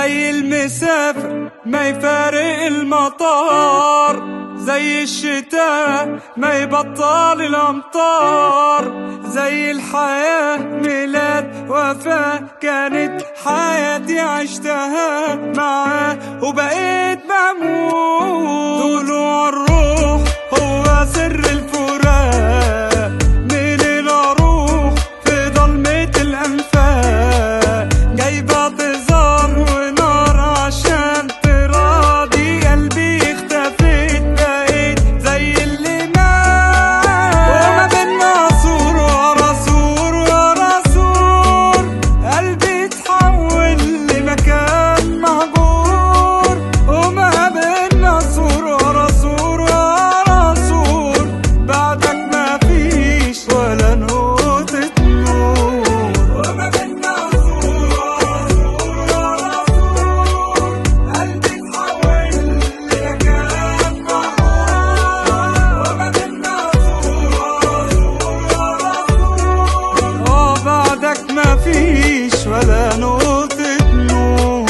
زي المسافر ما يفارق المطار، زي الشتاء ما يبطل الأمطار، زي الحياة ميلاد وفاة، كانت حياتي عشتها معاه وبقيت بموت. طلوع الروح هو سر الفراق، منين أروح في ضلمة الأنفاق، جايبة تزار ونار عشان تراضي قلبي، اختفيت بقيت زي اللي مات، وما بينا سور ورا سور ورا سور، قلبي اتحول لمكان مهجور، وما بينا سور ورا سور ورا سور، بعدك ما فيش ولا نقطة نور، وما بينا سور ورا سور ورا سور، قلبي اتحول لمكان مهجور، وما بينا سور ورا سور ورا سور، بعدك ما فيش ولا نقطة نور.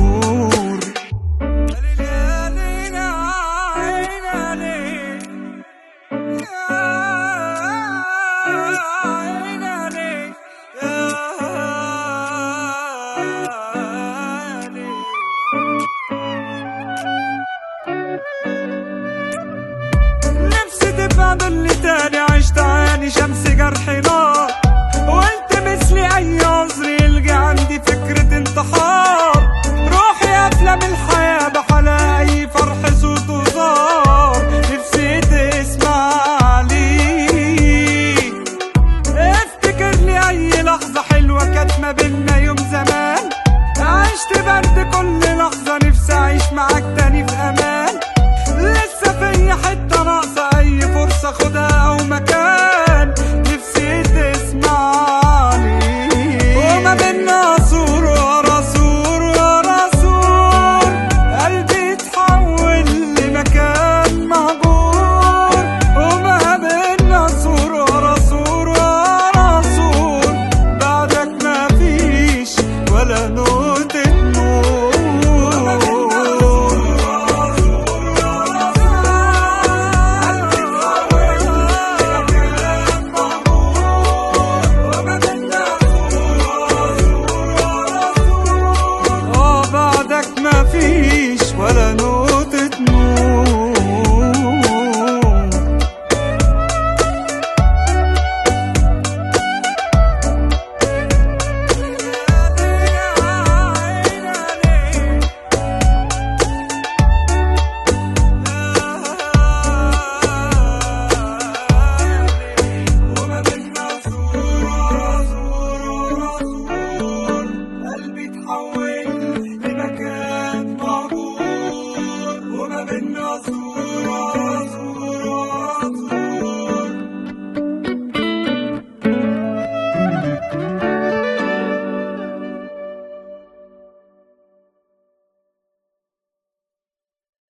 نفسي تبقى ضلي تاني، عشت عاني شمس جرحي نار، وقلت مثلي اي عذر يلقى عندي فكرة انتحار، روحي افلام الحياة بحلا اي فرح صوت وزار، نفسي تسمع لي، افتكر لي اي لحظة حلوة كانت ما بينا يوم زمان، عشت برد كل لحظة، نفسي اعيش معاك تاني.